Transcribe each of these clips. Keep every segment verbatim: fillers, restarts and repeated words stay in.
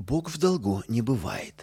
Бог в долгу не бывает.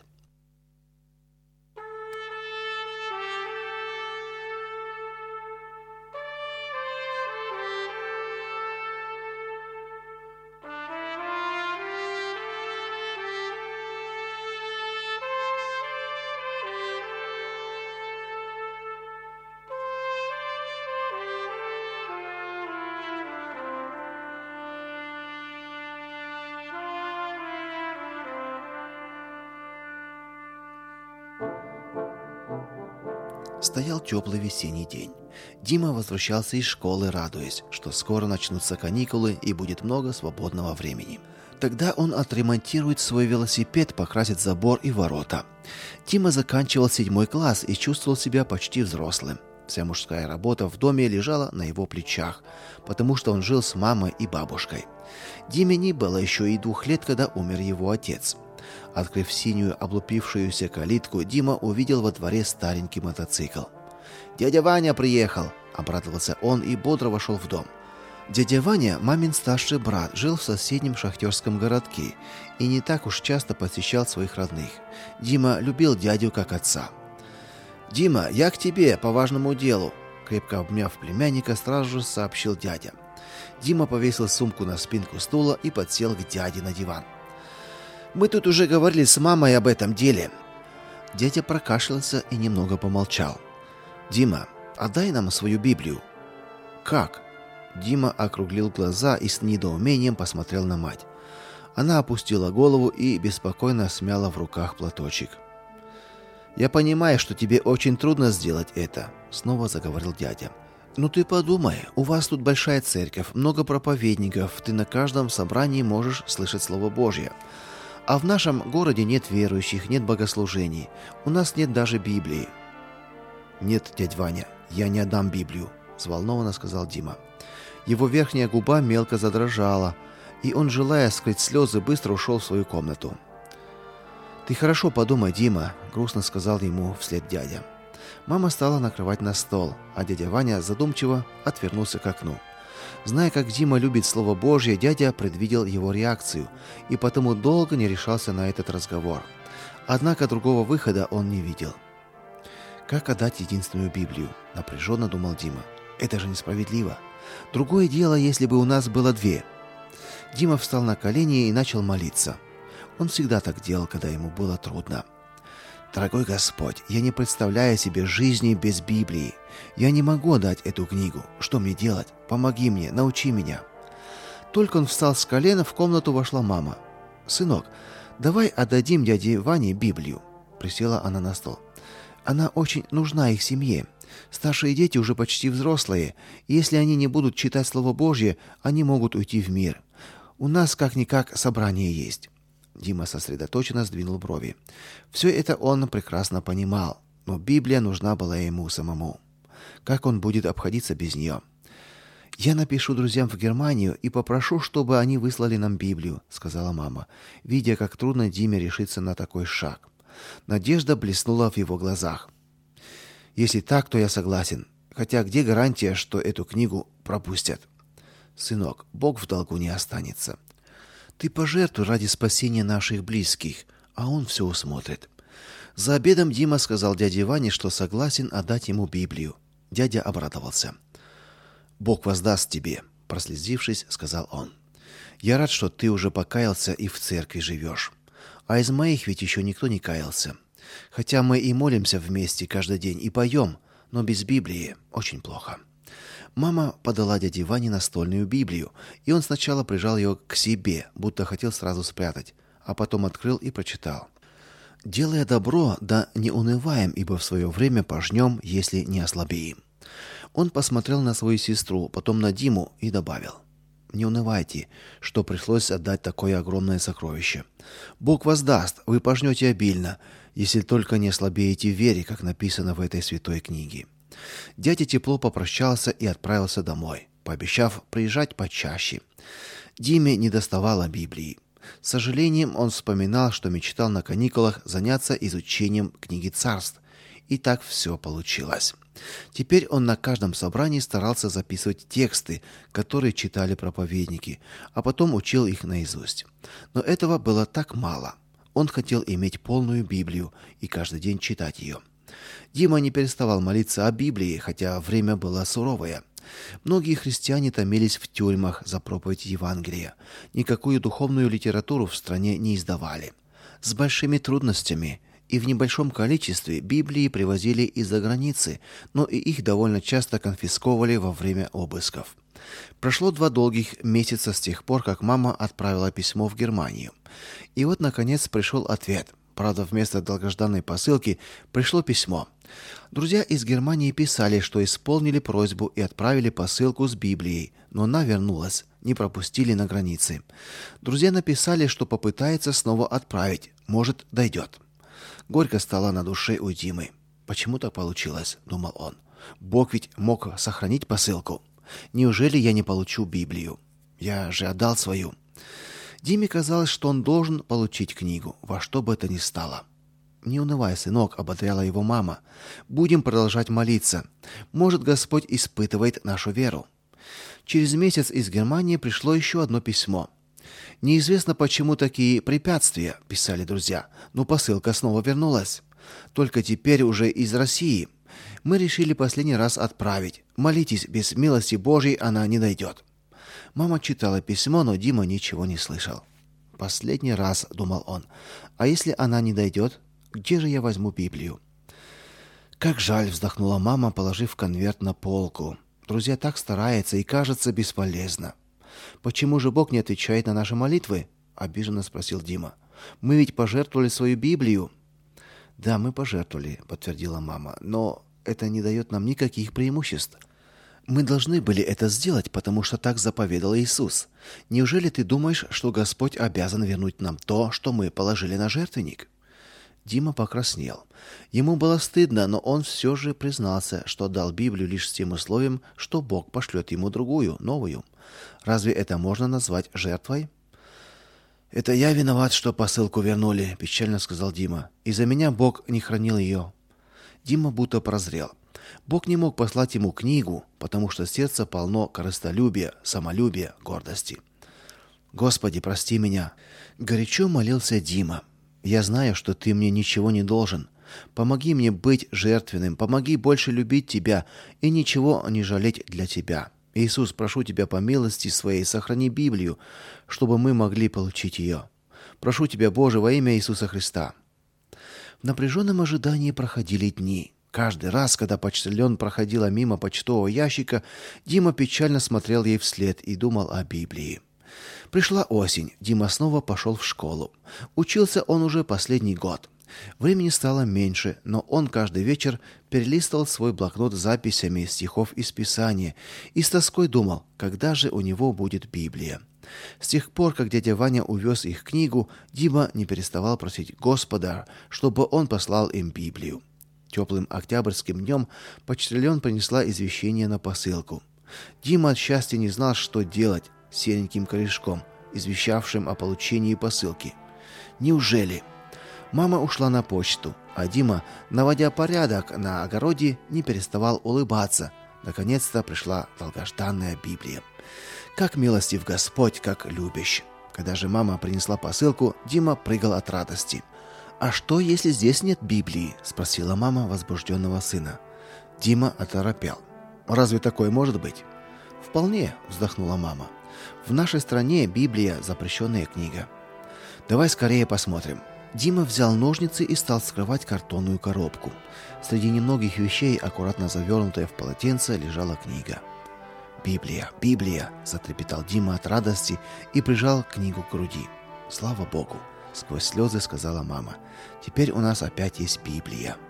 Стоял теплый весенний день. Дима возвращался из школы, радуясь, что скоро начнутся каникулы и будет много свободного времени. Тогда он отремонтирует свой велосипед, покрасит забор и ворота. Дима заканчивал седьмой класс и чувствовал себя почти взрослым. Вся мужская работа в доме лежала на его плечах, потому что он жил с мамой и бабушкой. Диме не было еще и двух лет, когда умер его отец. Открыв синюю облупившуюся калитку, Дима увидел во дворе старенький мотоцикл. «Дядя Ваня приехал!» – обрадовался он и бодро вошел в дом. Дядя Ваня, мамин старший брат, жил в соседнем шахтерском городке и не так уж часто посещал своих родных. Дима любил дядю как отца. «Дима, я к тебе по важному делу!» – крепко обняв племянника, сразу же сообщил дядя. Дима повесил сумку на спинку стула и подсел к дяде на диван. «Мы тут уже говорили с мамой об этом деле». Дядя прокашлялся и немного помолчал. «Дима, отдай нам свою Библию». «Как?» Дима округлил глаза и с недоумением посмотрел на мать. Она опустила голову и беспокойно смяла в руках платочек. «Я понимаю, что тебе очень трудно сделать это», — снова заговорил дядя. «Ну ты подумай, у вас тут большая церковь, много проповедников, ты на каждом собрании можешь слышать Слово Божье. А в нашем городе нет верующих, нет богослужений. У нас нет даже Библии». «Нет, дядь Ваня, я не отдам Библию», — взволнованно сказал Дима. Его верхняя губа мелко задрожала, и он, желая скрыть слезы, быстро ушел в свою комнату. «Ты хорошо подумай, Дима», — грустно сказал ему вслед дядя. Мама стала накрывать на стол, а дядя Ваня задумчиво отвернулся к окну. Зная, как Дима любит Слово Божье, дядя предвидел его реакцию и потому долго не решался на этот разговор. Однако другого выхода он не видел. «Как отдать единственную Библию?» – напряженно думал Дима. «Это же несправедливо. Другое дело, если бы у нас было две». Дима встал на колени и начал молиться. Он всегда так делал, когда ему было трудно. «Дорогой Господь, я не представляю себе жизни без Библии. Я не могу отдать эту книгу. Что мне делать? Помоги мне, научи меня». Только он встал с колена, в комнату вошла мама. «Сынок, давай отдадим дяде Ване Библию». Присела она на стол. «Она очень нужна их семье. Старшие дети уже почти взрослые, и если они не будут читать Слово Божье, они могут уйти в мир. У нас как-никак собрание есть». Дима сосредоточенно сдвинул брови. Все это он прекрасно понимал, но Библия нужна была ему самому. Как он будет обходиться без нее? «Я напишу друзьям в Германию и попрошу, чтобы они выслали нам Библию», — сказала мама, видя, как трудно Диме решиться на такой шаг. Надежда блеснула в его глазах. «Если так, то я согласен. Хотя где гарантия, что эту книгу пропустят?» «Сынок, Бог в долгу не останется. Ты пожертвуй ради спасения наших близких, а он все усмотрит». За обедом Дима сказал дяде Ване, что согласен отдать ему Библию. Дядя обрадовался. «Бог воздаст тебе», — прослезившись, сказал он. «Я рад, что ты уже покаялся и в церкви живешь. А из моих ведь еще никто не каялся. Хотя мы и молимся вместе каждый день и поем, но без Библии очень плохо». Мама подала дяде Ване настольную Библию, и он сначала прижал ее к себе, будто хотел сразу спрятать, а потом открыл и прочитал. «Делая добро, да не унываем, ибо в свое время пожнем, если не ослабеем». Он посмотрел на свою сестру, потом на Диму и добавил: «Не унывайте, что пришлось отдать такое огромное сокровище. Бог воздаст, вы пожнете обильно, если только не ослабеете в вере, как написано в этой святой книге». Дядя тепло попрощался и отправился домой, пообещав приезжать почаще. Диме недоставало Библии. С сожалением он вспоминал, что мечтал на каникулах заняться изучением книги Царств. И так все получилось. Теперь он на каждом собрании старался записывать тексты, которые читали проповедники, а потом учил их наизусть. Но этого было так мало. Он хотел иметь полную Библию и каждый день читать ее. Дима не переставал молиться о Библии, хотя время было суровое. Многие христиане томились в тюрьмах за проповедь Евангелия. Никакую духовную литературу в стране не издавали. С большими трудностями и в небольшом количестве Библии привозили из-за границы, но и их довольно часто конфисковывали во время обысков. Прошло два долгих месяца с тех пор, как мама отправила письмо в Германию. И вот, наконец, пришел ответ. Правда, вместо долгожданной посылки пришло письмо. Друзья из Германии писали, что исполнили просьбу и отправили посылку с Библией, но она вернулась, не пропустили на границе. Друзья написали, что попытаются снова отправить, может, дойдет. Горько стало на душе у Димы. Почему так получилось, думал он. Бог ведь мог сохранить посылку. Неужели я не получу Библию? Я же отдал свою. Диме казалось, что он должен получить книгу, во что бы это ни стало. «Не унывай, сынок», — ободряла его мама. «Будем продолжать молиться. Может, Господь испытывает нашу веру». Через месяц из Германии пришло еще одно письмо. «Неизвестно, почему такие препятствия», — писали друзья, но посылка снова вернулась. «Только теперь уже из России. Мы решили последний раз отправить. Молитесь, без милости Божьей она не дойдет». Мама читала письмо, но Дима ничего не слышал. «Последний раз», — думал он, — «а если она не дойдет, где же я возьму Библию?» «Как жаль», — вздохнула мама, положив конверт на полку. «Друзья так стараются и кажется бесполезно». «Почему же Бог не отвечает на наши молитвы?» — обиженно спросил Дима. «Мы ведь пожертвовали свою Библию». «Да, мы пожертвовали», — подтвердила мама, — «но это не дает нам никаких преимуществ. Мы должны были это сделать, потому что так заповедал Иисус. Неужели ты думаешь, что Господь обязан вернуть нам то, что мы положили на жертвенник?» Дима покраснел. Ему было стыдно, но он все же признался, что дал Библию лишь с тем условием, что Бог пошлет ему другую, новую. Разве это можно назвать жертвой? «Это я виноват, что посылку вернули», — печально сказал Дима. «Из-за меня Бог не хранил ее». Дима будто прозрел. Бог не мог послать ему книгу, потому что сердце полно корыстолюбия, самолюбия, гордости. «Господи, прости меня», — горячо молился Дима. «Я знаю, что ты мне ничего не должен. Помоги мне быть жертвенным, помоги больше любить тебя и ничего не жалеть для тебя. Иисус, прошу тебя по милости своей, сохрани Библию, чтобы мы могли получить ее. Прошу тебя, Боже, во имя Иисуса Христа». В напряженном ожидании проходили дни. Каждый раз, когда почтальон проходила мимо почтового ящика, Дима печально смотрел ей вслед и думал о Библии. Пришла осень. Дима снова пошел в школу. Учился он уже последний год. Времени стало меньше, но он каждый вечер перелистывал свой блокнот с записями стихов из Писания и с тоской думал, когда же у него будет Библия. С тех пор, как дядя Ваня увез их книгу, Дима не переставал просить Господа, чтобы он послал им Библию. Теплым октябрьским днем почтальон принесла извещение на посылку. Дима от счастья не знал, что делать с сереньким корешком, извещавшим о получении посылки. Неужели? Мама ушла на почту, а Дима, наводя порядок на огороде, не переставал улыбаться. Наконец-то пришла долгожданная Библия. Как милостив Господь, как любящ. Когда же мама принесла посылку, Дима прыгал от радости. «А что, если здесь нет Библии?» — спросила мама возбужденного сына. Дима оторопел. «Разве такое может быть?» «Вполне», — вздохнула мама. «В нашей стране Библия — запрещенная книга». «Давай скорее посмотрим». Дима взял ножницы и стал вскрывать картонную коробку. Среди немногих вещей, аккуратно завернутая в полотенце, лежала книга. «Библия, Библия!» — затрепетал Дима от радости и прижал книгу к груди. «Слава Богу!» — сквозь слезы сказала мама. «Теперь у нас опять есть Библия».